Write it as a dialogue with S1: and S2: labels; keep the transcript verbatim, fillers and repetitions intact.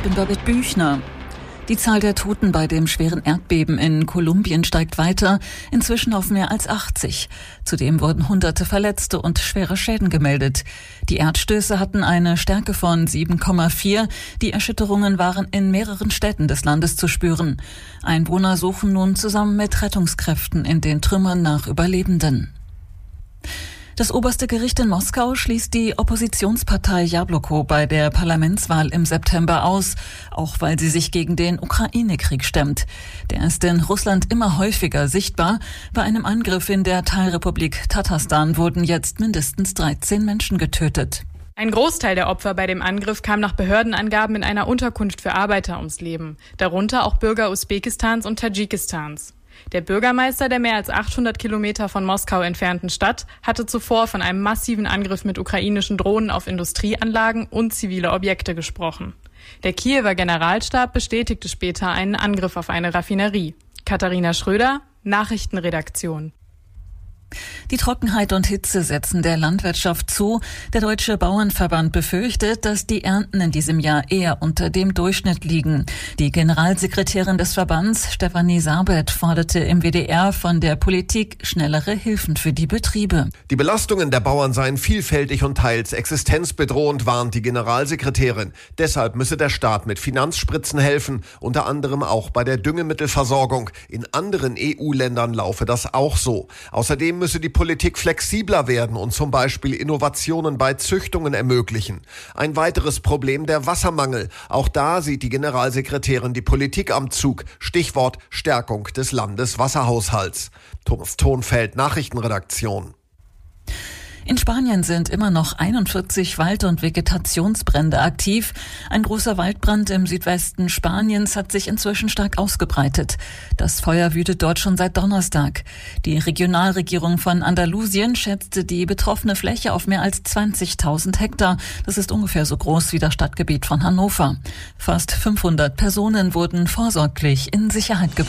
S1: bin Babette Büchner. Die Zahl der Toten bei dem schweren Erdbeben in Kolumbien steigt weiter, inzwischen auf mehr als achtzig. Zudem wurden hunderte Verletzte und schwere Schäden gemeldet. Die Erdstöße hatten eine Stärke von sieben Komma vier. Die Erschütterungen waren in mehreren Städten des Landes zu spüren. Einwohner suchen nun zusammen mit Rettungskräften in den Trümmern nach Überlebenden. Das oberste Gericht in Moskau schließt die Oppositionspartei Jabloko bei der Parlamentswahl im September aus, auch weil sie sich gegen den Ukraine-Krieg stemmt. Der ist in Russland immer häufiger sichtbar. Bei einem Angriff in der Teilrepublik Tatarstan wurden jetzt mindestens dreizehn Menschen getötet.
S2: Ein Großteil der Opfer bei dem Angriff kam nach Behördenangaben in einer Unterkunft für Arbeiter ums Leben, darunter auch Bürger Usbekistans und Tadschikistans. Der Bürgermeister der mehr als achthundert Kilometer von Moskau entfernten Stadt hatte zuvor von einem massiven Angriff mit ukrainischen Drohnen auf Industrieanlagen und zivile Objekte gesprochen. Der Kiewer Generalstab bestätigte später einen Angriff auf eine Raffinerie. Katharina Schröder, Nachrichtenredaktion.
S1: Die Trockenheit und Hitze setzen der Landwirtschaft zu. Der Deutsche Bauernverband befürchtet, dass die Ernten in diesem Jahr eher unter dem Durchschnitt liegen. Die Generalsekretärin des Verbands, Stefanie Sabet, forderte im W D R von der Politik schnellere Hilfen für die Betriebe.
S3: Die Belastungen der Bauern seien vielfältig und teils existenzbedrohend, warnt die Generalsekretärin. Deshalb müsse der Staat mit Finanzspritzen helfen, unter anderem auch bei der Düngemittelversorgung. In anderen E U-Ländern laufe das auch so. Außerdem müsse die Politik flexibler werden und zum Beispiel Innovationen bei Züchtungen ermöglichen. Ein weiteres Problem der Wassermangel. Auch da sieht die Generalsekretärin die Politik am Zug. Stichwort Stärkung des Landeswasserhaushalts. Thomas Thonfeld, Nachrichtenredaktion.
S1: In Spanien sind immer noch einundvierzig Wald- und Vegetationsbrände aktiv. Ein großer Waldbrand im Südwesten Spaniens hat sich inzwischen stark ausgebreitet. Das Feuer wütet dort schon seit Donnerstag. Die Regionalregierung von Andalusien schätzte die betroffene Fläche auf mehr als zwanzigtausend Hektar. Das ist ungefähr so groß wie das Stadtgebiet von Hannover. Fast fünfhundert Personen wurden vorsorglich in Sicherheit gebracht.